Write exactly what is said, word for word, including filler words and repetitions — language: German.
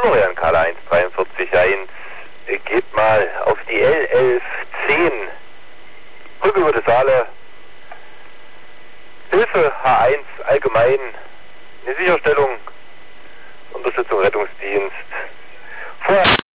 Florian Karl eins dreiundvierzig eins, geht mal auf die L elf zehn, Brücke über die Saale, Hilfe H eins allgemein, eine Sicherstellung, Unterstützung Rettungsdienst, vorher